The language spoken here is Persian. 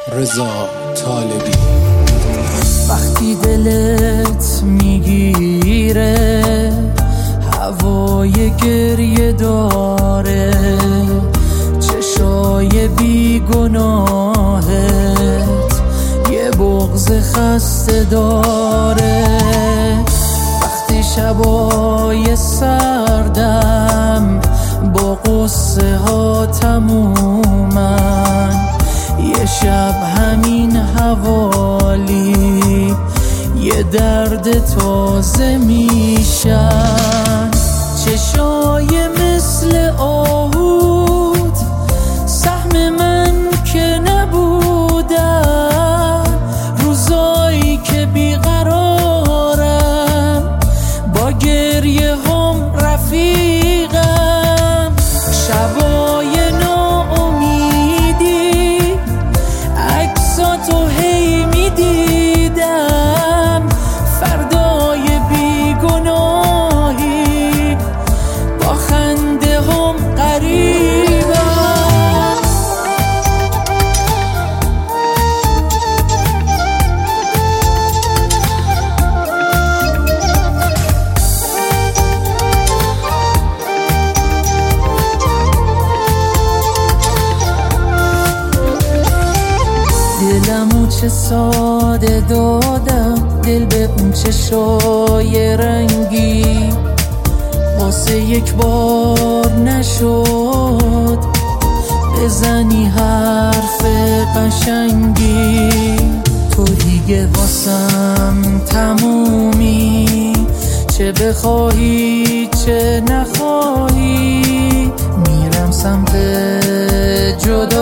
رضا طالبی. وقتی دلت میگیره هوای گریه داره، چشای بیگناهت یه بغض خسته داره. وقتی شبای سردم با قصه ها تمومن، یه شب همین حوالی یه درد تازه میشن. چشای مثل آهود سهم من که نبودن، روزایی که بیقرارم با گریه هم رفیقم. شبای ناامیدی عکساتو هی میدیدم، فردای بیگناهی با خنده هم قریبم. دلمو چه ساده دادم، دل به اون چشای رنگی، واسه یک بار نشد بزنی حرف قشنگی. تو دیگه واسم تمومی، چه بخواهی چه نخواهی، میرم سمت جدا